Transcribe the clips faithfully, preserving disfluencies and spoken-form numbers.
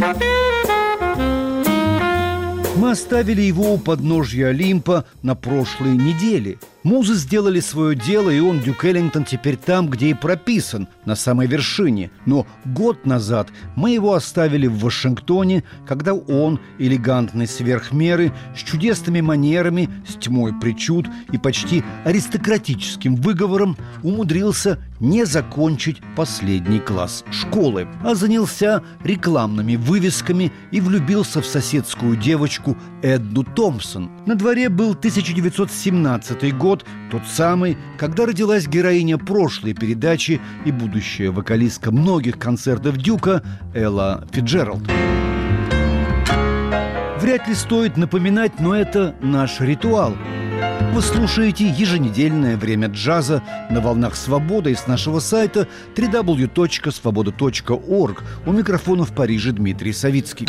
Мы оставили его у подножья Олимпа на прошлой неделе. Музы сделали свое дело, и он, Дюк Эллингтон, теперь там, где и прописан, на самой вершине. Но год назад мы его оставили в Вашингтоне, когда он, элегантный сверх меры, с чудесными манерами, с тьмой причуд и почти аристократическим выговором умудрился не закончить последний класс школы, а занялся рекламными вывесками и влюбился в соседскую девочку Эдду Томпсон. На дворе был тысяча девятьсот семнадцатый год, тот самый, когда родилась героиня прошлой передачи и будущая вокалистка многих концертов Дюка Элла Фицджеральд. Вряд ли стоит напоминать, но это наш ритуал. Вы слушаете еженедельное время джаза на волнах «Свободы» с нашего сайта дабл ю дабл ю дабл ю точка свобода точка орг. У микрофона в Париже Дмитрий Савицкий.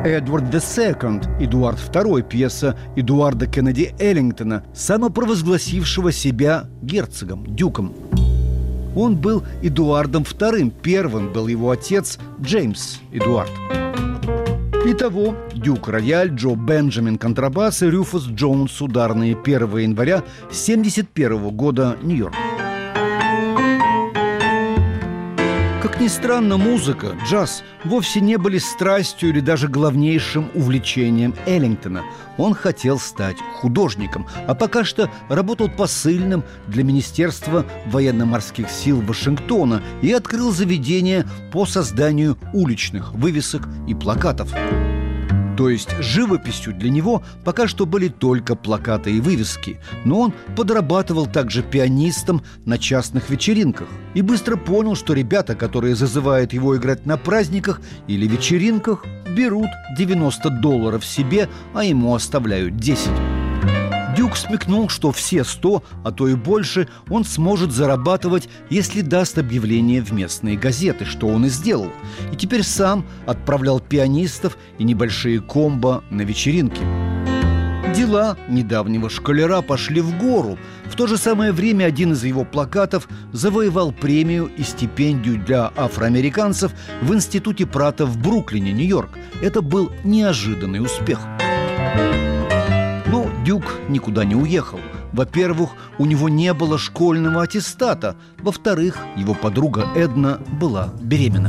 «Эдвард the Second» – Эдуард второй, пьеса Эдуарда Кеннеди Эллингтона, самопровозгласившего себя герцогом, дюком. Он был Эдуардом вторым, первым был его отец Джеймс Эдуард. Итого, дюк рояль, Джо Бенджамин контрабас и Рюфус Джонс ударные, первого января семьдесят первого года, Нью-Йорк. Как ни странно, музыка, джаз вовсе не были страстью или даже главнейшим увлечением Эллингтона. Он хотел стать художником, а пока что работал посыльным для Министерства военно-морских сил Вашингтона и открыл заведение по созданию уличных вывесок и плакатов. То есть живописью для него пока что были только плакаты и вывески. Но он подрабатывал также пианистом на частных вечеринках. И быстро понял, что ребята, которые зазывают его играть на праздниках или вечеринках, берут девяносто долларов себе, а ему оставляют десять. Дюк смекнул, что все сто, а то и больше, он сможет зарабатывать, если даст объявление в местные газеты, что он и сделал. И теперь сам отправлял пианистов и небольшие комбо на вечеринки. Дела недавнего школяра пошли в гору. В то же самое время один из его плакатов завоевал премию и стипендию для афроамериканцев в Институте Пратта в Бруклине, Нью-Йорк. Это был неожиданный успех. Но Дюк никуда не уехал. Во-первых, у него не было школьного аттестата. Во-вторых, его подруга Эдна была беременна.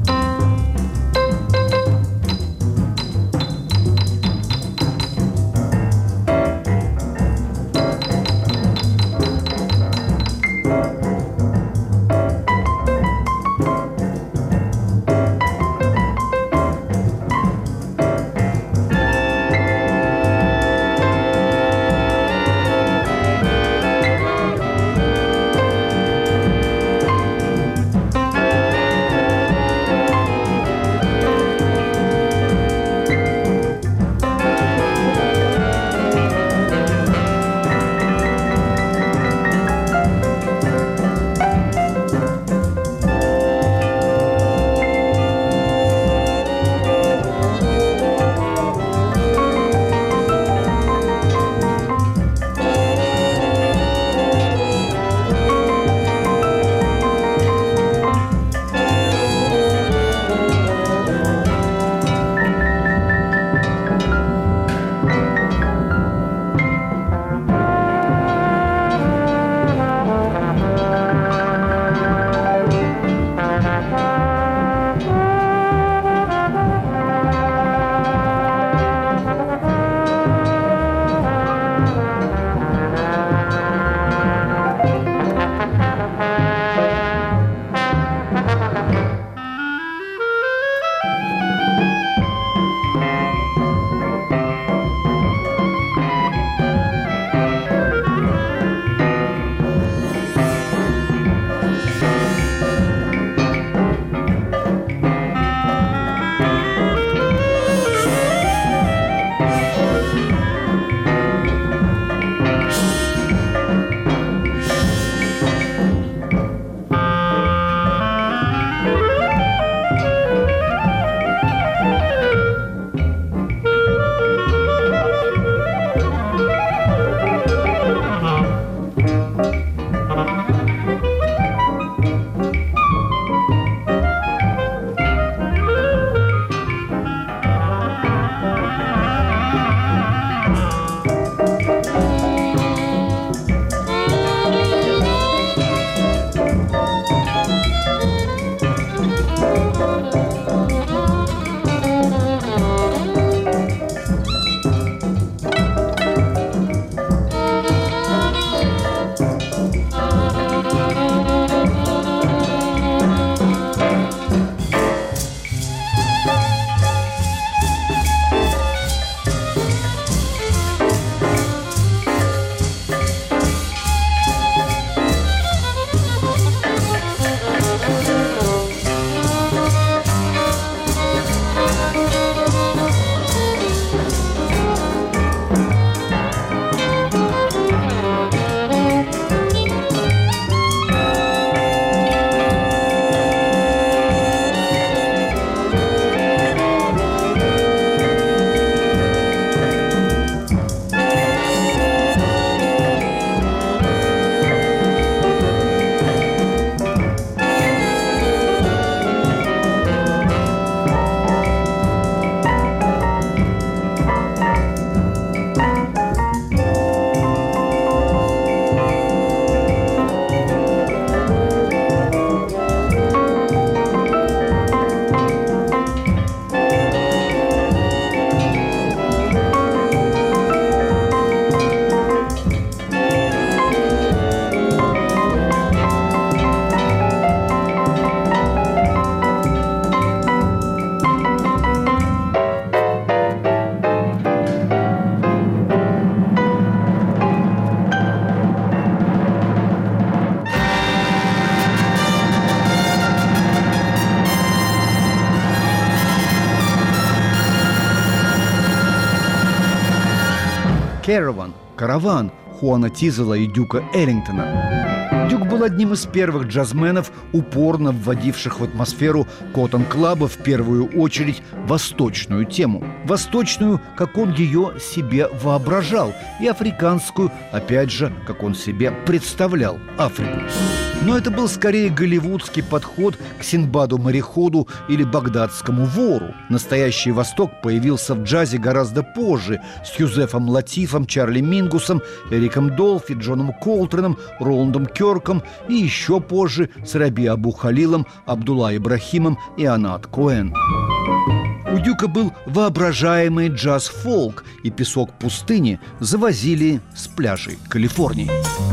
«Caravan» – «Караван» Хуана Тизела и Дюка Эллингтона. Дюк был одним из первых джазменов, упорно вводивших в атмосферу Коттон-клаба в первую очередь восточную тему. Восточную, как он ее себе воображал, и африканскую, опять же, как он себе представлял Африку. Но это был скорее голливудский подход к Синдбаду-мореходу или багдадскому вору. Настоящий Восток появился в джазе гораздо позже, с Юзефом Латифом, Чарли Мингусом, Эриком Долфи, Джоном Колтреном, Роландом Кёрком и еще позже с Раби Абу Халилом, Абдулла Ибрахимом и Анат Коэн. У Дюка был воображаемый джаз-фолк, и песок пустыни завозили с пляжей Калифорнии.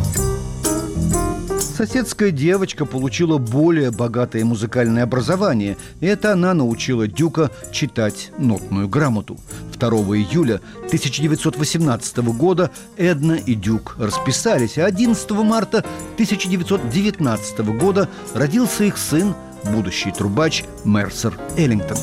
Соседская девочка получила более богатое музыкальное образование, и это она научила Дюка читать нотную грамоту. второго июля тысяча девятьсот восемнадцатого года Эдна и Дюк расписались, а одиннадцатого марта тысяча девятьсот девятнадцатого года родился их сын, будущий трубач Мерсер Эллингтон.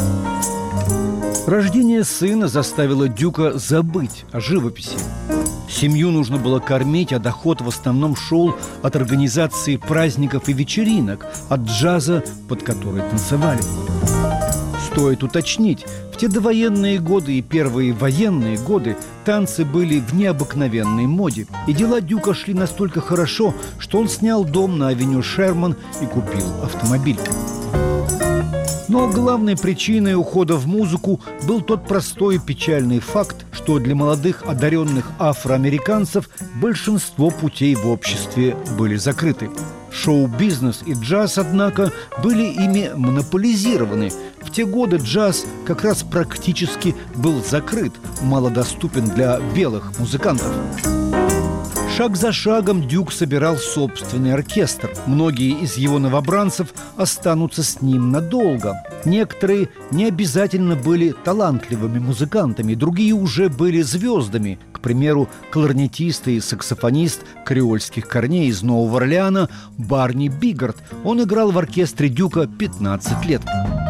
Рождение сына заставило Дюка забыть о живописи. Семью нужно было кормить, а доход в основном шел от организации праздников и вечеринок, от джаза, под который танцевали. Стоит уточнить, в те довоенные годы и первые военные годы танцы были в необыкновенной моде. И дела Дюка шли настолько хорошо, что он снял дом на авеню Шерман и купил автомобиль. Но главной причиной ухода в музыку был тот простой и печальный факт, что для молодых одаренных афроамериканцев большинство путей в обществе были закрыты. Шоу-бизнес и джаз, однако, были ими монополизированы. В те годы джаз как раз практически был закрыт, малодоступен для белых музыкантов. Шаг за шагом Дюк собирал собственный оркестр. Многие из его новобранцев останутся с ним надолго. Некоторые не обязательно были талантливыми музыкантами, другие уже были звездами. К примеру, кларнетист и саксофонист креольских корней из Нового Орлеана Барни Биггард. Он играл в оркестре Дюка пятнадцать лет.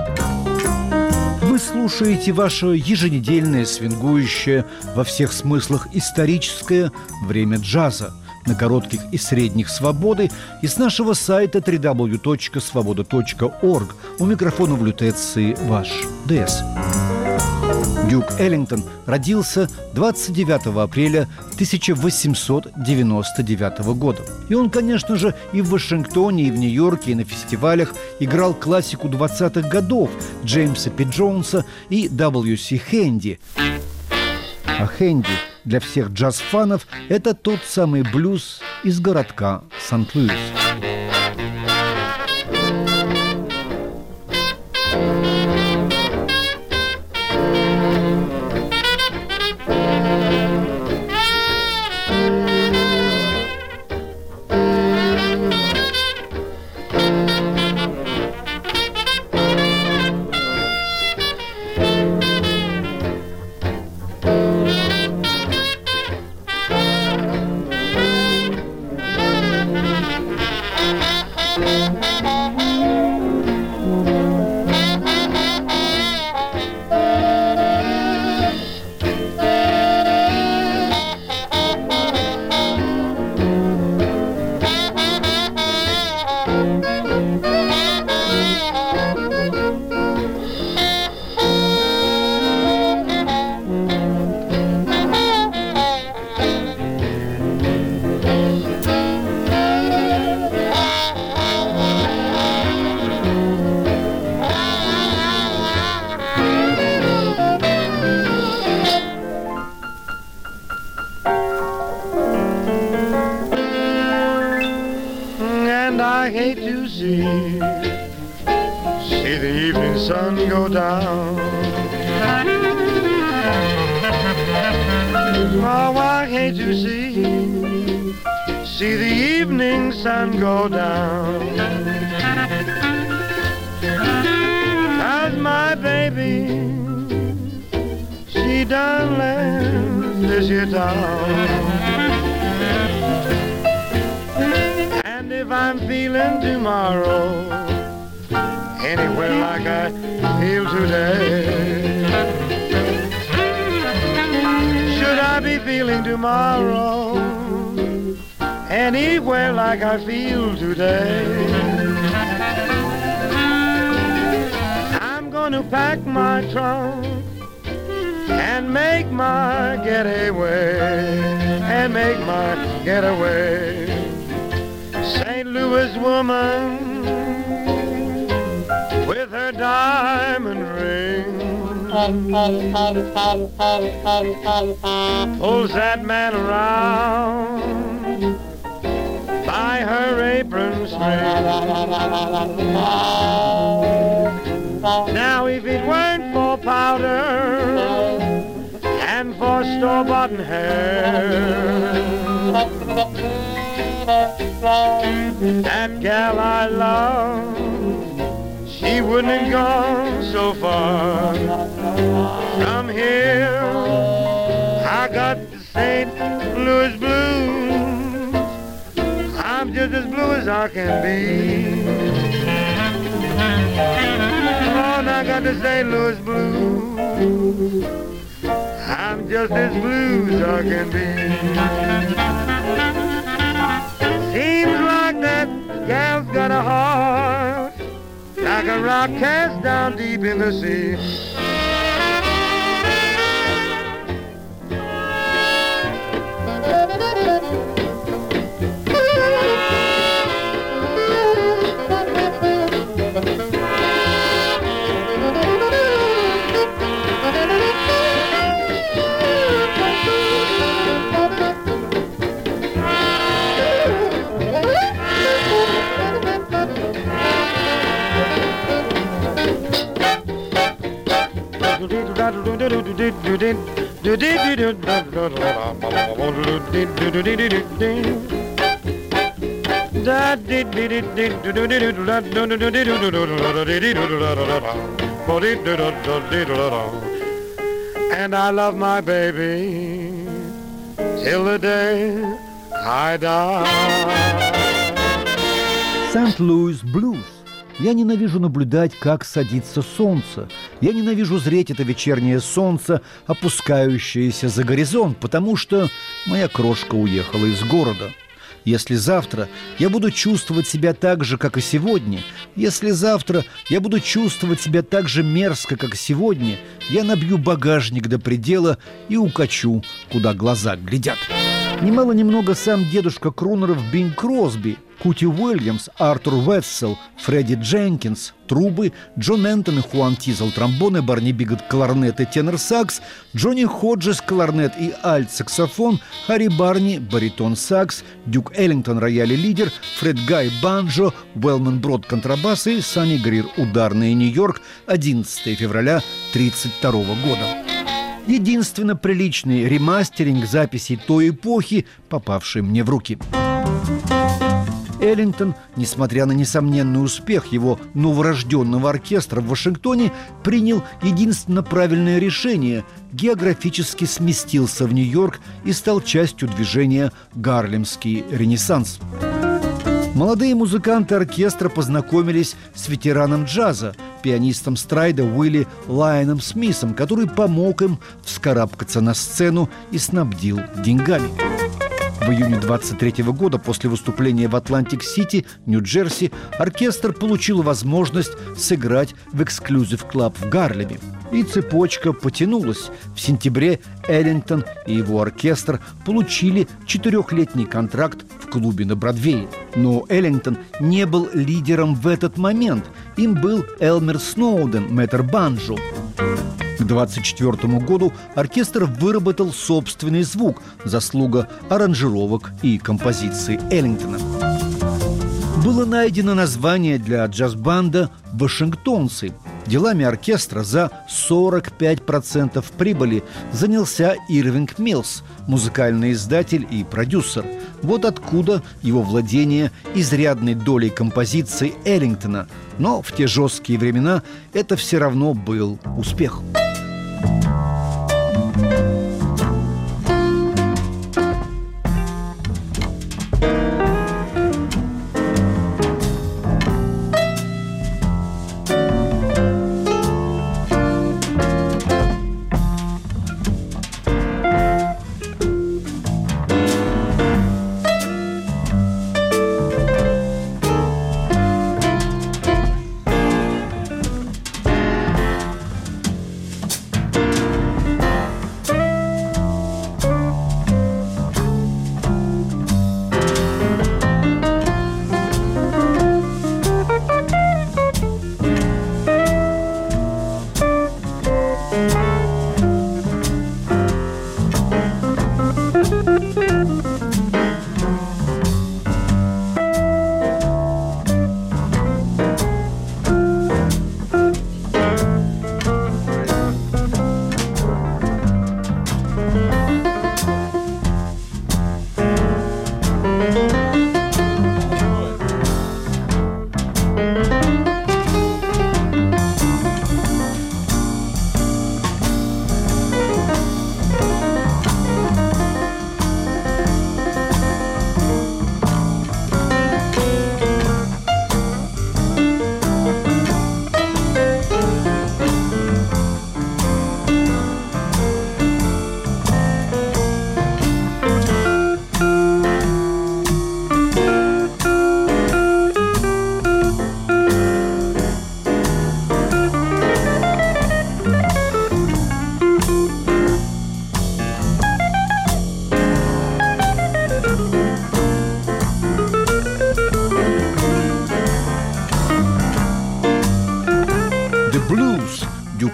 Вы слушаете ваше еженедельное, свингующее, во всех смыслах историческое время джаза на коротких и средних свободы и с нашего сайта дабл ю дабл ю дабл ю точка свобода точка орг. У микрофона в лютеции ваш ДС. Дюк Эллингтон родился двадцать девятого апреля тысяча восемьсот девяносто девятого года. И он, конечно же, и в Вашингтоне, и в Нью-Йорке, и на фестивалях играл классику двадцатых годов Джеймса Пи Джонса и дабл ю си Хэнди. А Хэнди для всех джаз-фанов – это тот самый блюз из городка Сант-Луис. I hate to see, see the evening sun go down. Oh, I hate to see, see the evening sun go down. 'Cause my baby, she done left this here town. If I'm feeling tomorrow anywhere like I feel today, should I be feeling feeling tomorrow anywhere like I feel today. I'm gonna pack my trunk and make my getaway, and make my getaway. Saint Louis woman with her diamond ring pulls that man around by her apron string. Now if it weren't for powder and for store-bought hair, that gal I love, she wouldn't have gone so far. From here, I got the Saint Louis blues. I'm just as blue as I can be. Come on, I got the Saint Louis blues. I'm just as blue as I can be. Seems like that gal's got a heart like a rock cast down deep in the sea. And I love my baby till the day I die. Сент-Луис Блюз. Я ненавижу наблюдать, как садится солнце. Я ненавижу зреть это вечернее солнце, опускающееся за горизонт, потому что моя крошка уехала из города. Если завтра я буду чувствовать себя так же, как и сегодня, если завтра я буду чувствовать себя так же мерзко, как сегодня, я набью багажник до предела и укачу, куда глаза глядят. Немало-немного сам дедушка крунеров Бинг Кросби, Кути Уильямс, Артур Уэтсел, Фредди Дженкинс, трубы, Джон Энтон и Хуан Тизел, тромбоны, Барни Бигот, кларнет и тенор-сакс, Джонни Ходжес, кларнет и альт-саксофон, Харри Барни, баритон-сакс, Дюк Эллингтон, рояль и лидер, Фред Гай, банджо, Уэлман Брод, контрабас и Санни Грир, ударные, Нью-Йорк, одиннадцатого февраля тридцать второго года. Единственно приличный ремастеринг записей той эпохи, попавший мне в руки. Эллингтон, несмотря на несомненный успех его новорожденного оркестра в Вашингтоне, принял единственно правильное решение – географически сместился в Нью-Йорк и стал частью движения «Гарлемский ренессанс». Молодые музыканты оркестра познакомились с ветераном джаза, пианистом Страйда Уилли Лайоном Смитом, который помог им вскарабкаться на сцену и снабдил деньгами. В июне двадцать третьего года после выступления в Атлантик-Сити, Нью-Джерси, оркестр получил возможность сыграть в эксклюзив-клаб в Гарлеме. И цепочка потянулась. В сентябре Эллингтон и его оркестр получили четырехлетний контракт в клубе на Бродвее. Но Эллингтон не был лидером в этот момент. Им был Элмер Сноуден, мэтр банджо. К двадцать четвёртому году оркестр выработал собственный звук, заслуга аранжировок и композиций Эллингтона. Было найдено название для джаз-банда «Вашингтонцы». Делами оркестра за сорок пять процентов прибыли занялся Ирвинг Миллс, музыкальный издатель и продюсер. Вот откуда его владение изрядной долей композиций Эллингтона. Но в те жесткие времена это все равно был успех.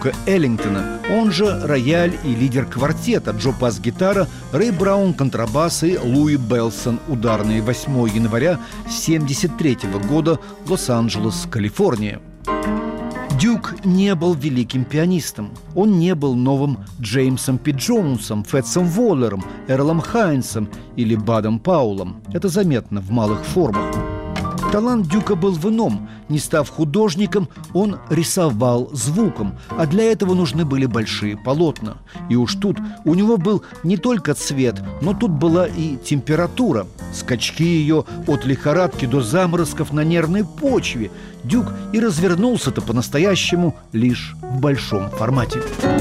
Дюка Эллингтона, он же рояль и лидер квартета, Джо бас-гитара, Рэй Браун контрабас и Луи Белсон ударные. восьмого января семьдесят третьего года, Лос-Анджелес, Калифорния. Дюк не был великим пианистом. Он не был новым Джеймсом Пи Джонсом, Фэтсом Воллером, Эрлом Хайнсом или Бадом Паулом. Это заметно в малых формах. Талант Дюка был в ином. Не став художником, он рисовал звуком, а для этого нужны были большие полотна. И уж тут у него был не только цвет, но тут была и температура. Скачки ее от лихорадки до заморозков на нервной почве. Дюк и развернулся-то по-настоящему лишь в большом формате.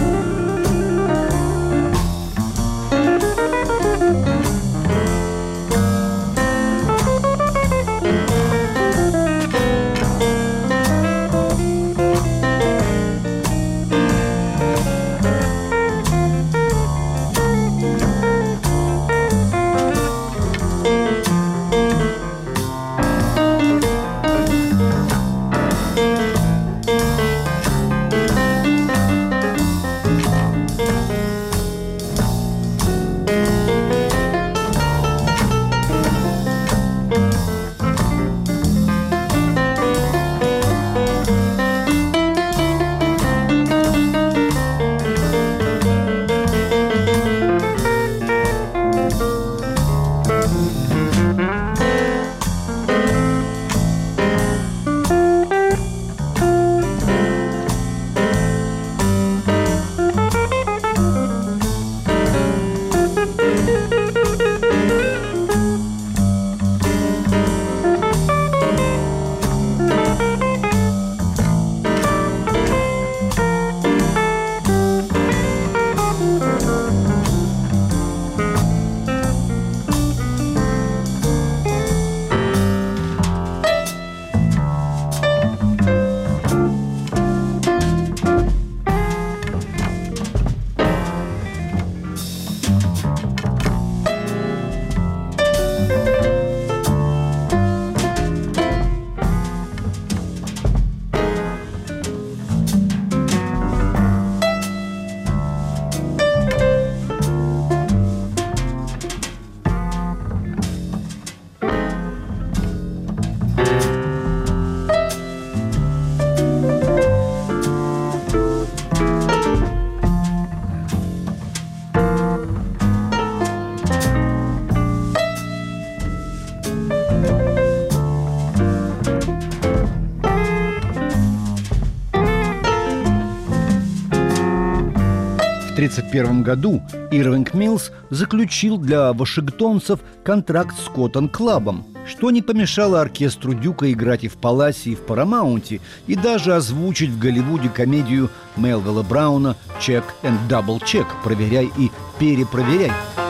В тысяча девятьсот тридцать первом году Ирвинг Миллс заключил для вашингтонцев контракт с Коттон-клабом, что не помешало оркестру Дюка играть и в Паласе, и в Парамаунте, и даже озвучить в Голливуде комедию Мелвилла Брауна «Check and Double Check» – «Проверяй и перепроверяй».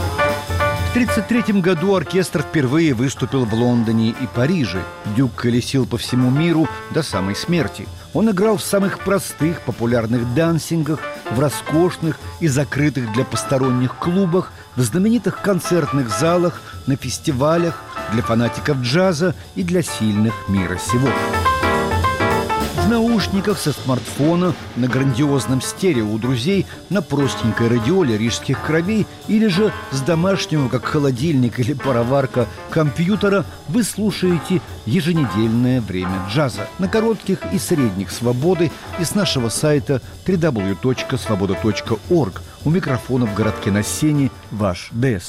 В тысяча девятьсот тридцать третьем году оркестр впервые выступил в Лондоне и Париже. Дюк колесил по всему миру до самой смерти. Он играл в самых простых популярных дансингах, в роскошных и закрытых для посторонних клубах, в знаменитых концертных залах, на фестивалях, для фанатиков джаза и для сильных мира сего. В наушниках со смартфона, на грандиозном стерео у друзей, на простенькой радиоле рижских кровей или же с домашнего, как холодильник или пароварка, компьютера вы слушаете еженедельное время джаза на коротких и средних свободы и с нашего сайта дабл ю дабл ю дабл ю точка свобода точка орг. У микрофона в городке на Сене ваш ДЭС.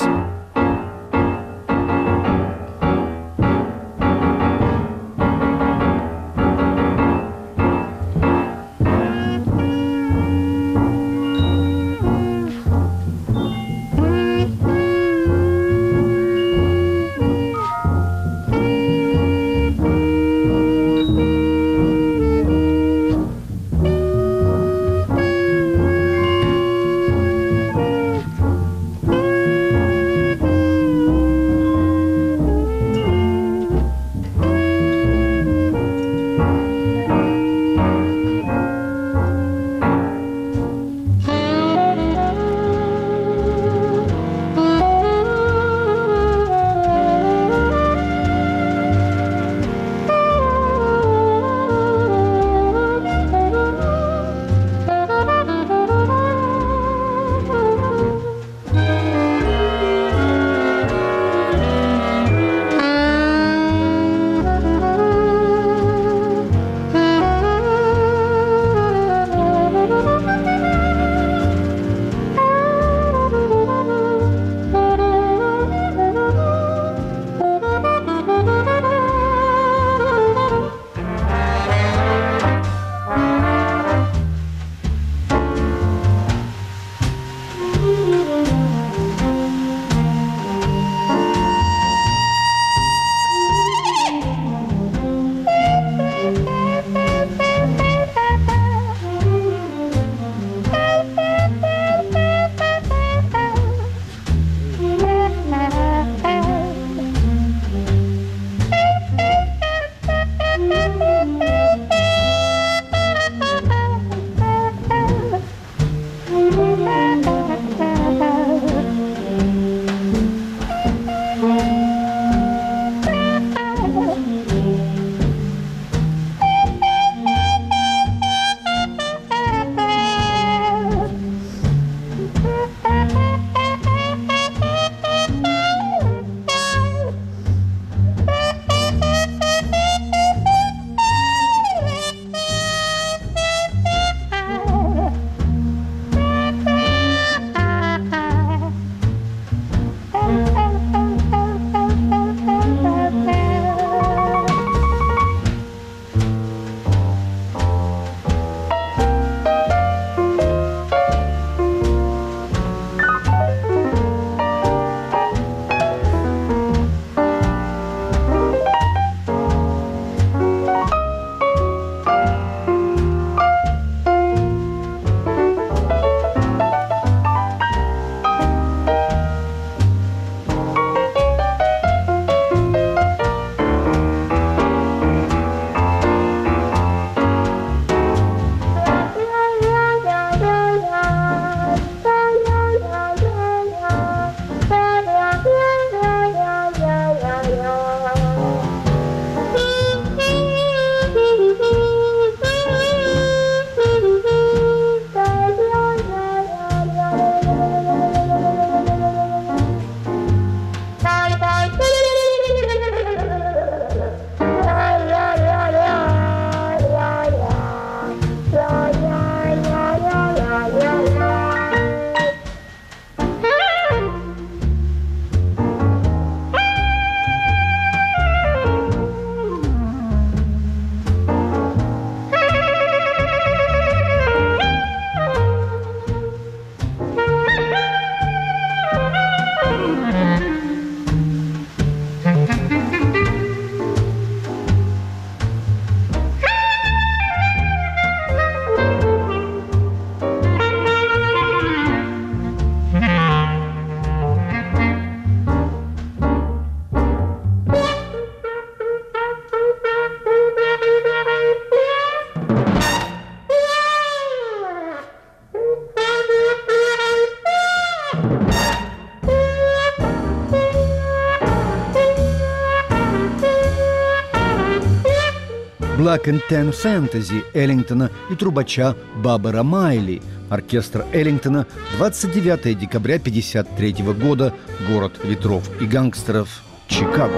Black and Tan Fantasy Эллингтона и трубача Баббера Майли. Оркестр Эллингтона, двадцать девятое декабря тысяча девятьсот пятьдесят третьего года, город ветров и гангстеров, Чикаго.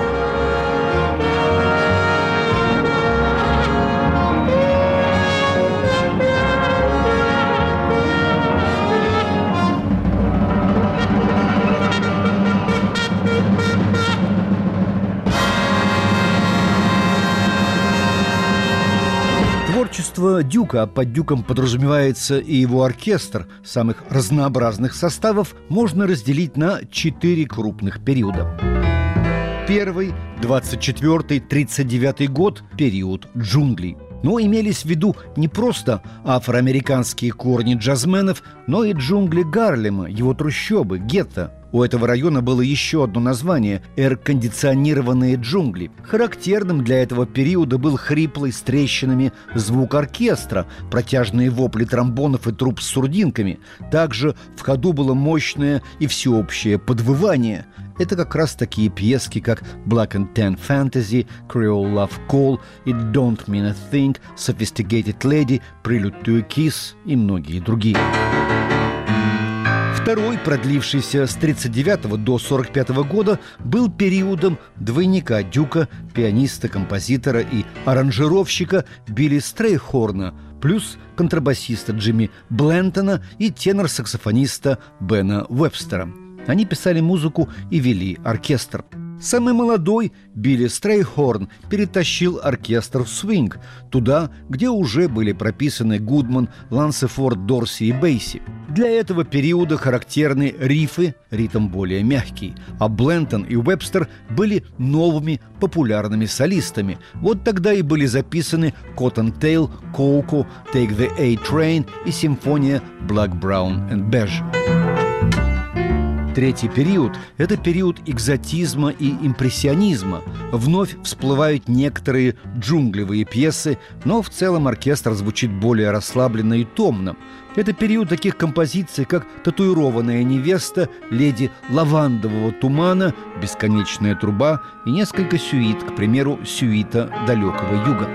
Творчество Дюка, а под Дюком подразумевается и его оркестр самых разнообразных составов, можно разделить на четыре крупных периода. Первый, двадцать четвёртый — тридцать девятый год – период джунглей. Но имелись в виду не просто афроамериканские корни джазменов, но и джунгли Гарлема, его трущобы, гетто. У этого района было еще одно название – «Эйр-кондиционированные джунгли». Характерным для этого периода был хриплый с трещинами звук оркестра, протяжные вопли тромбонов и труб с сурдинками. Также в ходу было мощное и всеобщее подвывание. Это как раз такие пьески, как «Black and Tan Fantasy», «Creole Love Call», «It Don't Mean a Thing», «Sophisticated Lady», «Prelude to a Kiss» и многие другие. Второй, продлившийся с тридцать девятого до сорок пятого года, был периодом двойника Дюка, пианиста, композитора и аранжировщика Билли Стрейхорна, плюс контрабасиста Джимми Блентона и тенор-саксофониста Бена Уэбстера. Они писали музыку и вели оркестр. Самый молодой, Билли Стрейхорн, перетащил оркестр в свинг, туда, где уже были прописаны Гудман, Лансефорд, Дорси и Бейси. Для этого периода характерны рифы, ритм более мягкий, а Блентон и Уэбстер были новыми популярными солистами. Вот тогда и были записаны «Cottontail», «Coco», «Take the A-Train» и симфония «Black, Brown and Beige». Третий период – это период экзотизма и импрессионизма. Вновь всплывают некоторые джунглевые пьесы, но в целом оркестр звучит более расслабленно и томно. Это период таких композиций, как «Татуированная невеста», «Леди лавандового тумана», «Бесконечная труба» и несколько сюит, к примеру, сюита «Далекого юга».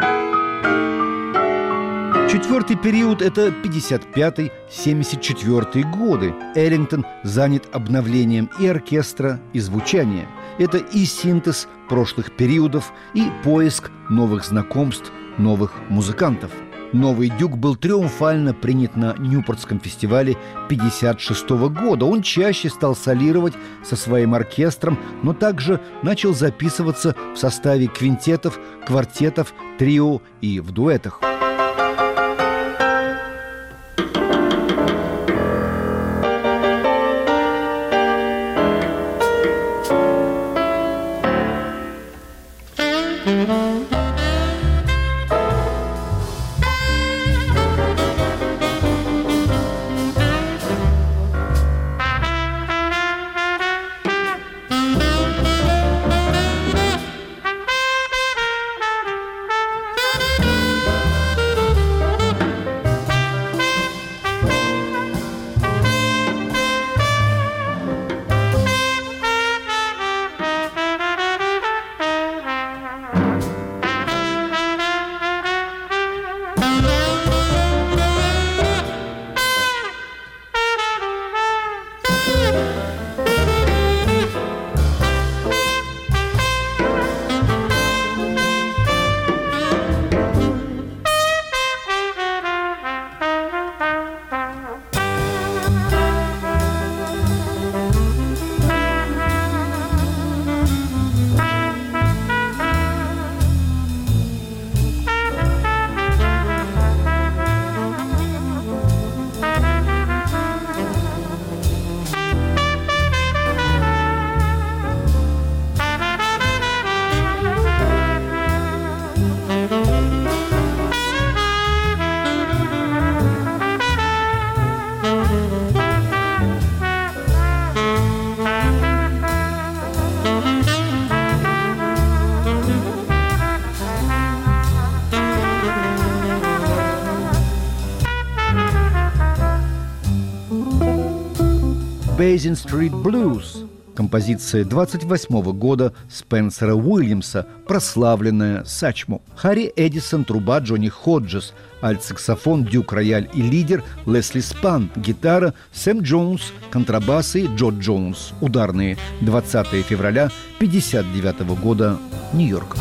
Четвертый период – это пятьдесят пятый — семьдесят четвёртый годы. Эллингтон занят обновлением и оркестра, и звучания. Это и синтез прошлых периодов, и поиск новых знакомств, новых музыкантов. Новый Дюк был триумфально принят на Ньюпортском фестивале пятьдесят шестого года. Он чаще стал солировать со своим оркестром, но также начал записываться в составе квинтетов, квартетов, трио и в дуэтах. Basin Street Blues Композиция двадцать восьмого года Спенсера Уильямса, прославленная «Сачмо». Харри Эдисон, труба Джонни Ходжес, альт-саксофон, дюк-рояль и лидер Лесли Спан, гитара Сэм Джонс, контрабасы Джо Джонс, ударные. двадцатого февраля пятьдесят девятого года, Нью-Йорк.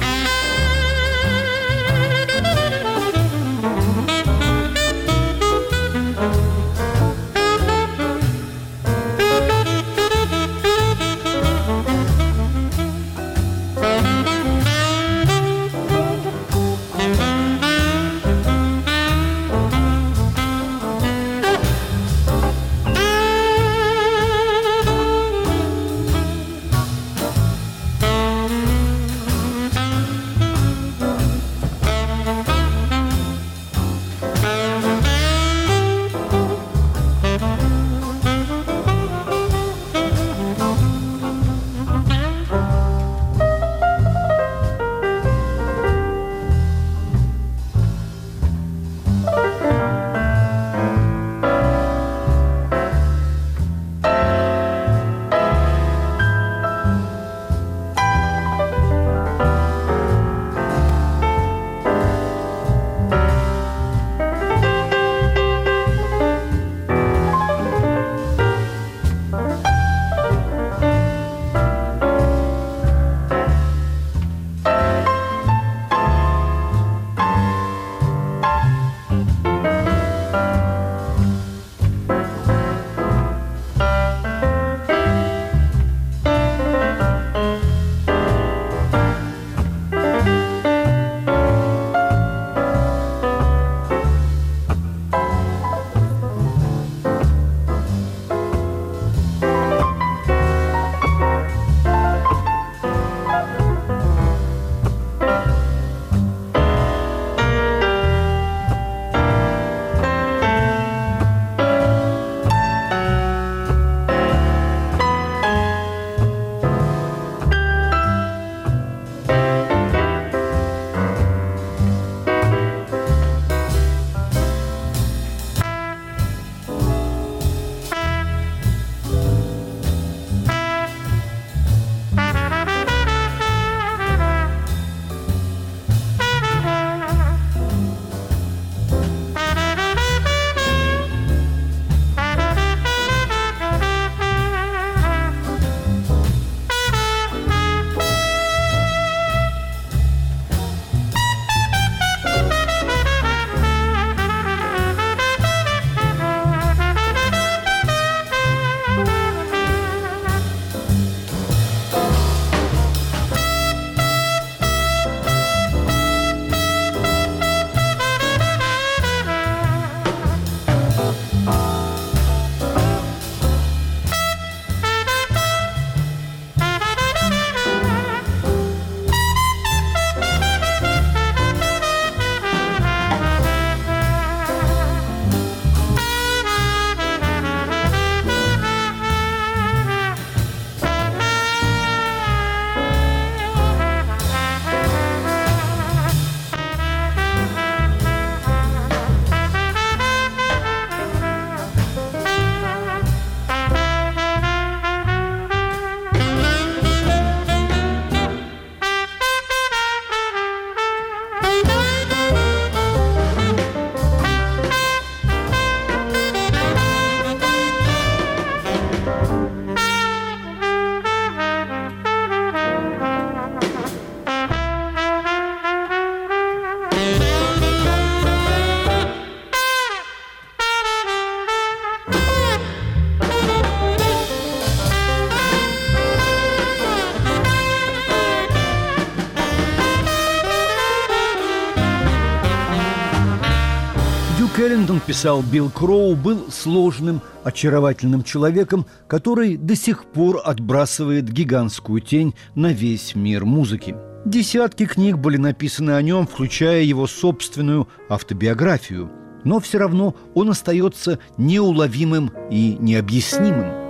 Эллингтон, писал Билл Кроу, был сложным, очаровательным человеком, который до сих пор отбрасывает гигантскую тень на весь мир музыки. Десятки книг были написаны о нем, включая его собственную автобиографию. Но все равно он остается неуловимым и необъяснимым.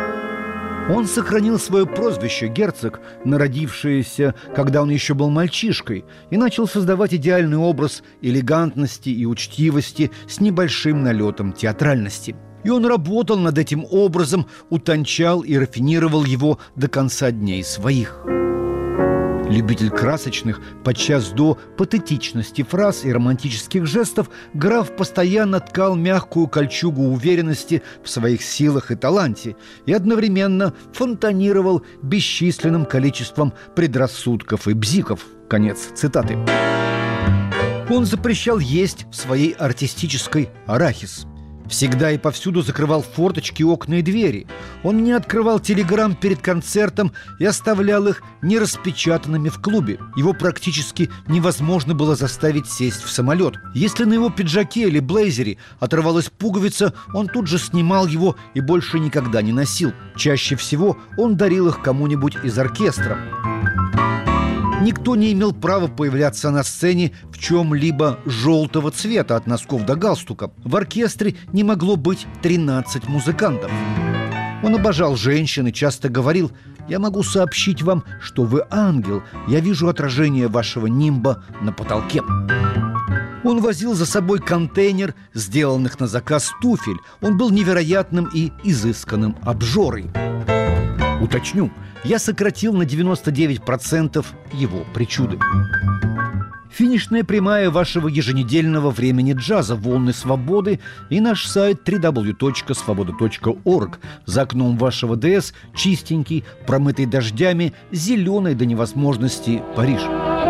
Он сохранил свое прозвище «Герцог», народившееся, когда он еще был мальчишкой, и начал создавать идеальный образ элегантности и учтивости с небольшим налетом театральности. И он работал над этим образом, утончал и рафинировал его до конца дней своих. Любитель красочных, подчас до патетичности фраз и романтических жестов, граф постоянно ткал мягкую кольчугу уверенности в своих силах и таланте и одновременно фонтанировал бесчисленным количеством предрассудков и бзиков. Конец цитаты. Он запрещал есть в своей артистической арахис. Всегда и повсюду закрывал форточки, окна и двери. Он не открывал телеграмм перед концертом и оставлял их нераспечатанными в клубе. Его практически невозможно было заставить сесть в самолет. Если на его пиджаке или блейзере оторвалась пуговица, он тут же снимал его и больше никогда не носил. Чаще всего он дарил их кому-нибудь из оркестра. Никто не имел права появляться на сцене в чем-либо желтого цвета от носков до галстука. В оркестре не могло быть тринадцать музыкантов. Он обожал женщин и часто говорил: «Я могу сообщить вам, что вы ангел. Я вижу отражение вашего нимба на потолке». Он возил за собой контейнер сделанных на заказ туфель. Он был невероятным и изысканным обжорой. Уточню, я сократил на девяносто девять процентов его причуды. Финишная прямая вашего еженедельного времени джаза «Волны свободы» и наш сайт дабл ю дабл ю дабл ю точка свобода точка орг. За окном вашего ДС чистенький, промытый дождями, зеленый до невозможности Париж.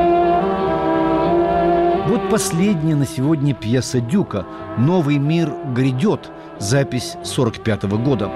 Вот последняя на сегодня пьеса Дюка «Новый мир грядет», запись сорок пятого года.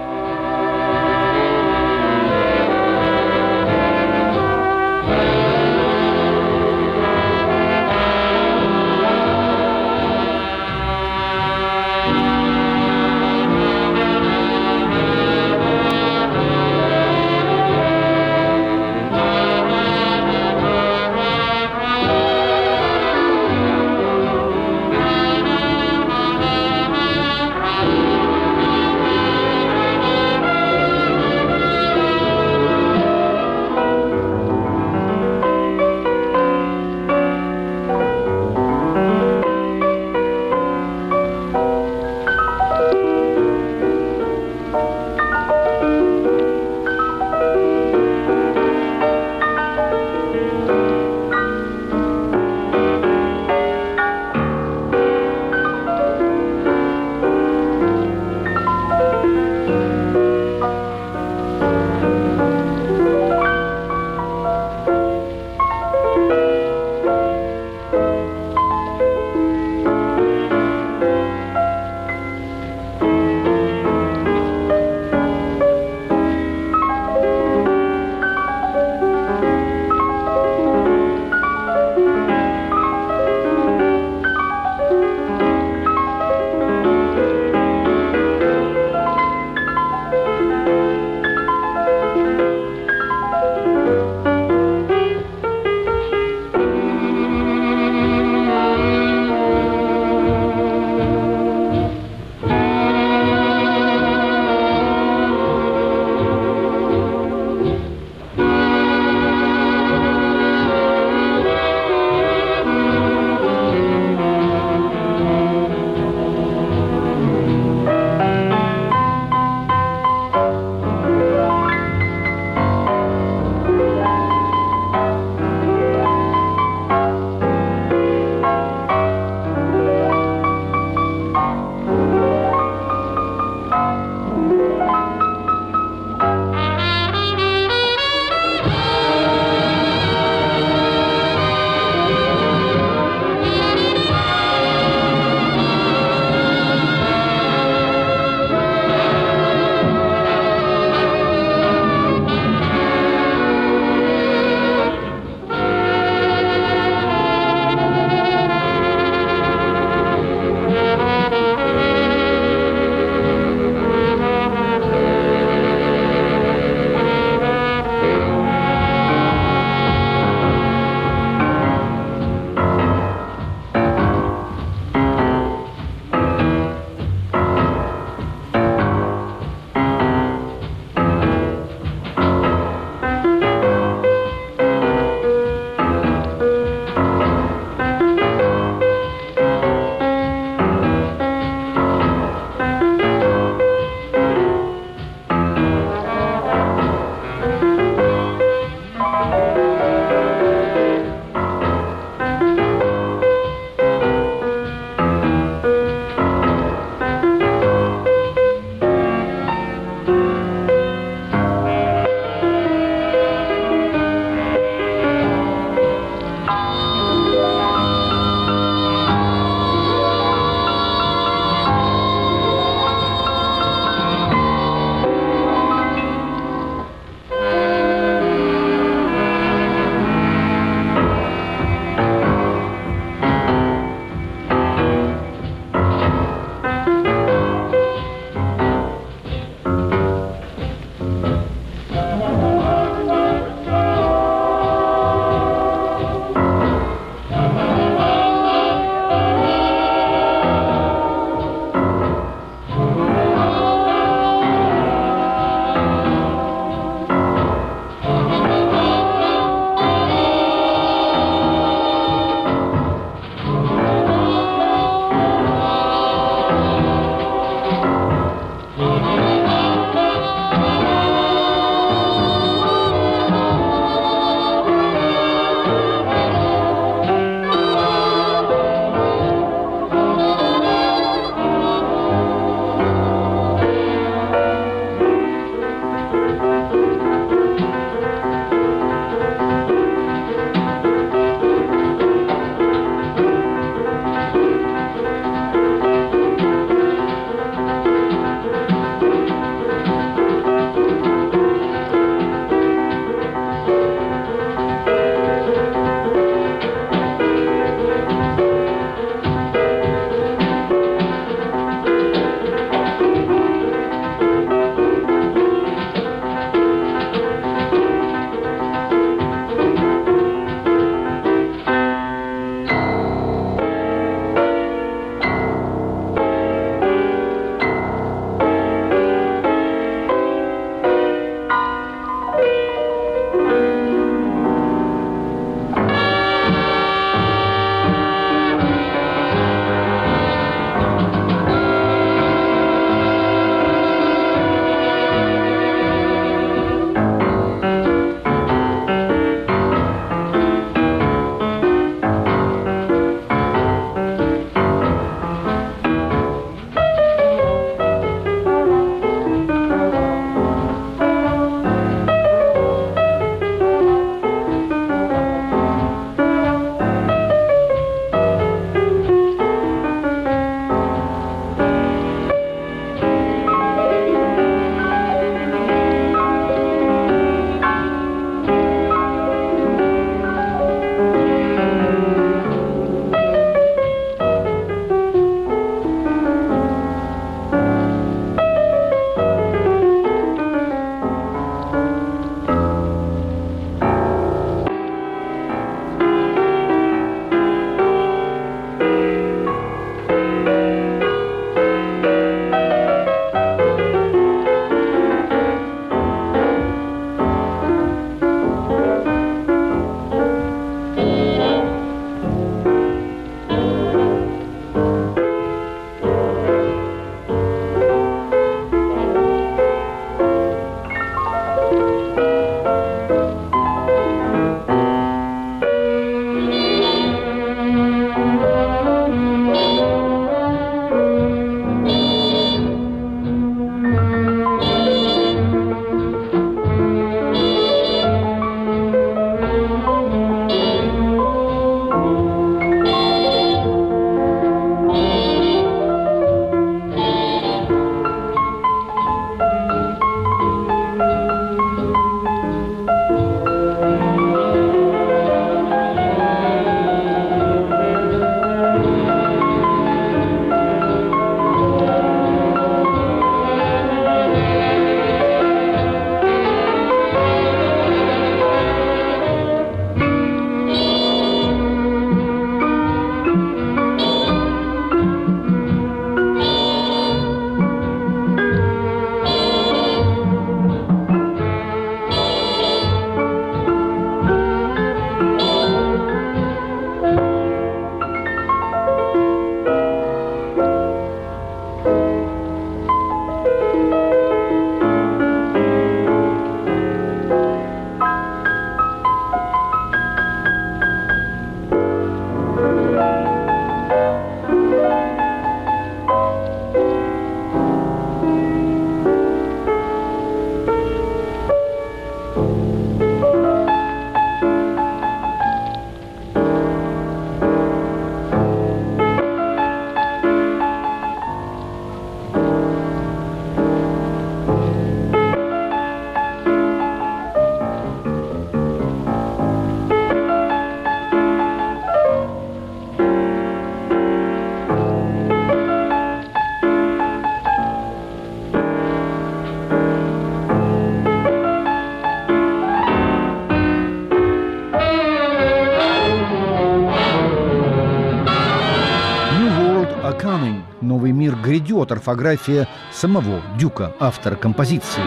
мир грядет» орфография самого Дюка, автора композиции.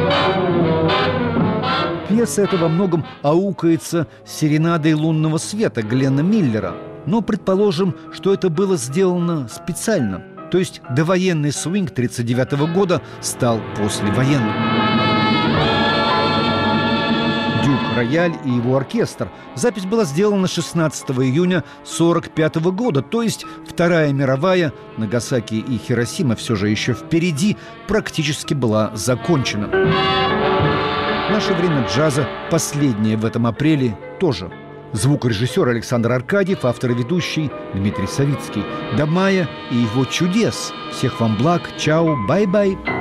Пьеса эта во многом аукается серенадой лунного света Гленна Миллера. Но предположим, что это было сделано специально. То есть довоенный свинг тридцать девятого года стал послевоенным. Дюк, рояль и его оркестр. Запись была сделана шестнадцатого июня сорок пятого года, то есть Вторая мировая, Нагасаки и Хиросима все же еще впереди, практически была закончена. Наше время джаза, последнее в этом апреле, тоже. Звукорежиссер Александр Аркадьев, автор и ведущий Дмитрий Савицкий. До мая и его чудес. Всех вам благ. Чао, бай-бай.